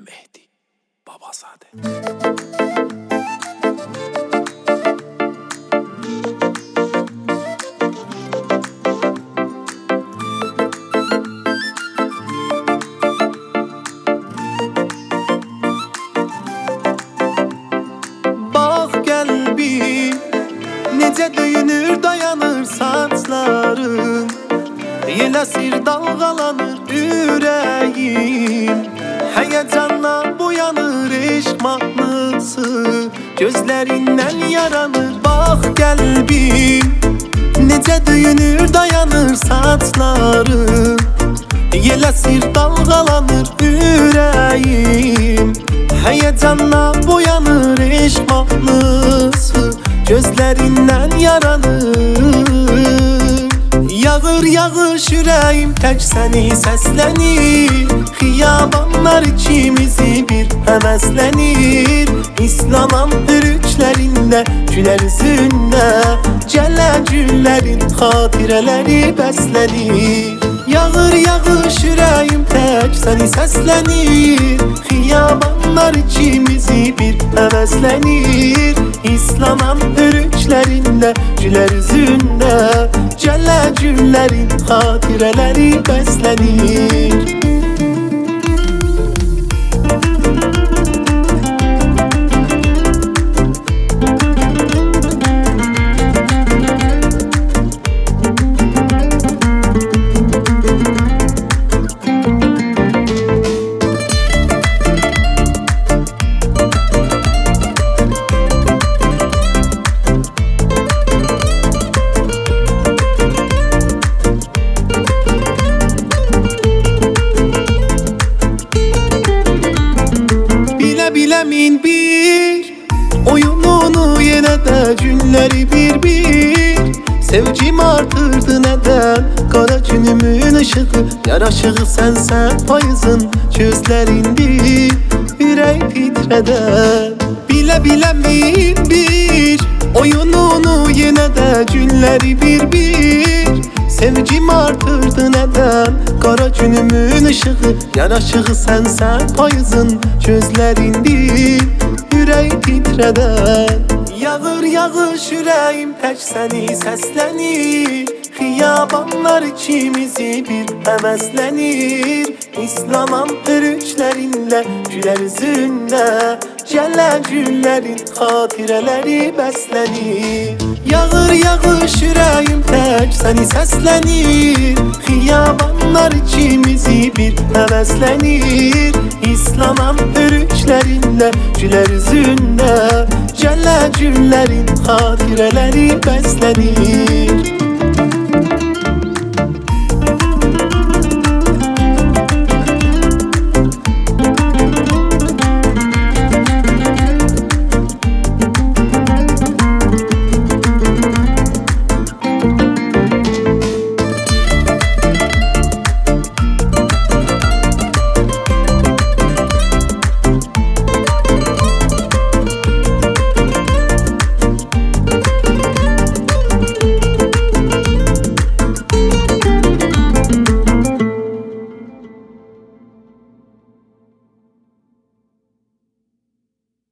Mehdi Babazade. Bax qəlbim necə döyünür, dayanır saçların, eləsir dalğalanır ürəyim, həyəcanla boyanır eşq mahnısı, gözlərindən yaranır. Bax qəlbim necə döyünür, dayanır saçların, eləsir dalğalanır ürəyim, həyəcanla boyanır eşq mahnısı, gözlərindən yaranır. Yağır yağış ürəyim tək səni səslənir, xiyabanlar ikimizi bir həvəslənir, İslamam hürüklərində, gülər üzündə, gələ güllərin xatirələri bəslənir. Yağır yağış ürəyim tək səni səslənir, xiyabanlar ikimizi bir həvəslənir, İslamam hürüklərində, gülər üzündə, gələ güllərin xatirələri bəslənir. Biləmin bir oyununu, yenə də günləri bir-bir, sevgim artırdı nədən, qara günümün ışığı, yaraşığı sənsən payızın gözlərindir, ürək titrədən. Biləmin bir oyununu, yenə də günləri bir-bir, sevgim artırdı nədən, qara günümün ışığı, yaraşığı sənsən payızın gözlərindir, ürək titrədən. Yağır yağış ürəyim tək səni səslənir, xiyabanlar ikimizi bir həvəslənir, İslamam hürüklərində, gülər üzündə, gələ güllərin xatirələri bəslənir. Yağır yağış ürəyim tək səni səslənir, xiyabanlar ikimizi bir həvəslənir, İslamam hürüklərində, gülər üzündə, gələ güllərin xatirələri bəslənir.